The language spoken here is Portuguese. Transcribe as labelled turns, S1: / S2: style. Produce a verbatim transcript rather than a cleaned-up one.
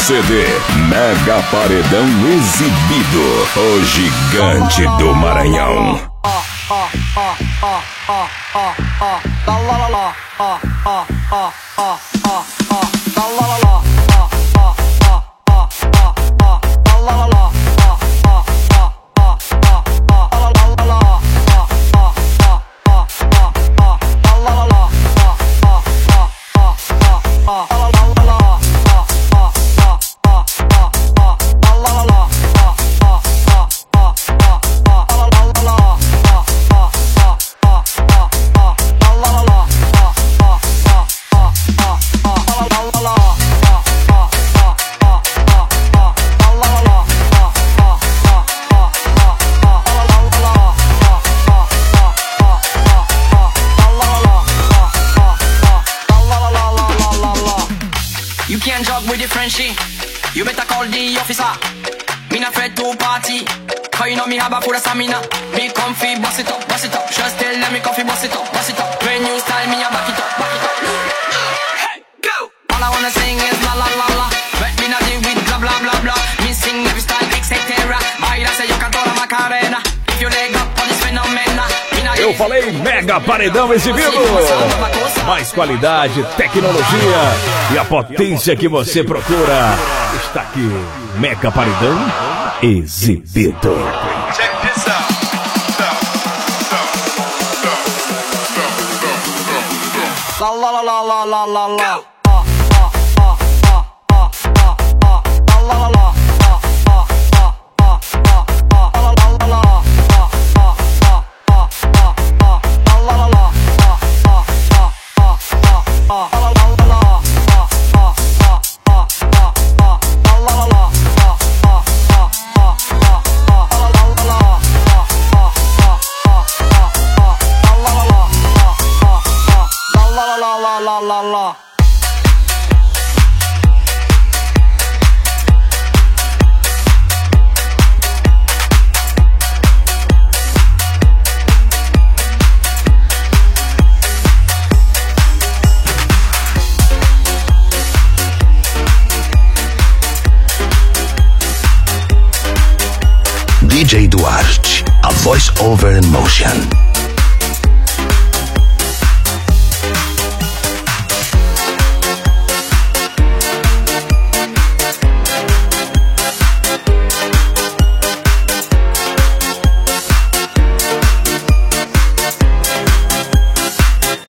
S1: C D Mega Paredão Exibido, o gigante do Maranhão.
S2: You better call the officer. Me not afraid to party, cause you know me have a full of stamina. Me comfy, boss it up, boss it up. Just tell them me comfy, boss it up, boss it up. When you style me, I back it up, back it up. Hey, go! All I wanna sing is la la la la. Let me not deal with blah blah blah blah. Me sing every style, et cetera. Baila se yo canto la Macarena. If you leg up on this phenomena.
S1: Eu falei Mega Paredão Exibido. Mais qualidade, tecnologia e a potência que você procura. Está aqui, Mega Paredão Exibido.
S3: Check this out.
S2: La la la la la la la. La la.
S4: D J Duarte, a voice over in motion.